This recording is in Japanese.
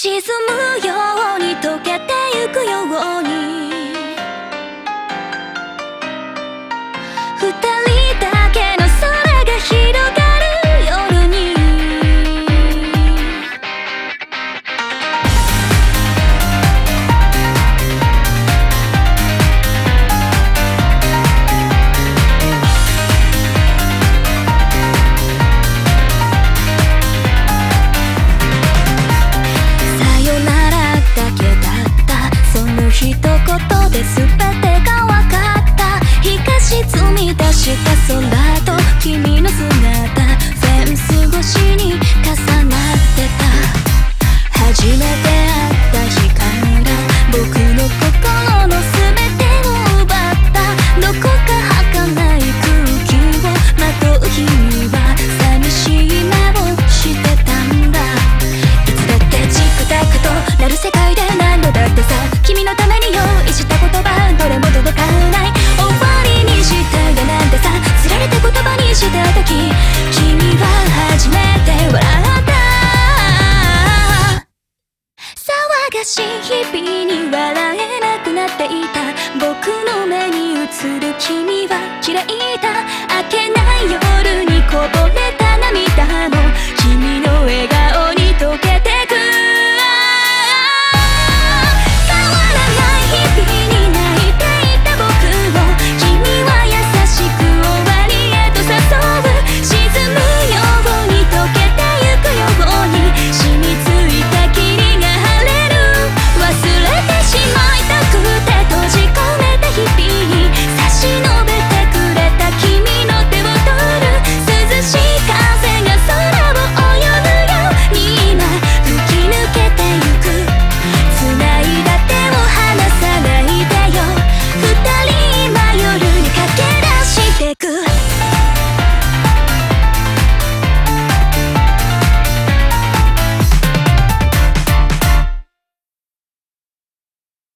沈むように溶けてゆくように二人だけの空が広がる夜にさよならだけだったその一言で全てが分かった日が沈み出した空と君の姿フェンス越しに重なってた初めて会った日から僕の心の全てを奪ったどこか儚い空気をまとう日には寂しい目をしてたんだいつだってチクタクとなる世界で何度だってさ君のために用意した言葉どれも届かない終わりにしただなんてさ釣られて言葉にした時君は初めて笑った騒がしい日々に笑えなくなっていた僕の目に映る君は嫌いだ明けない夜にこぼれた涙も君の笑顔に溶けて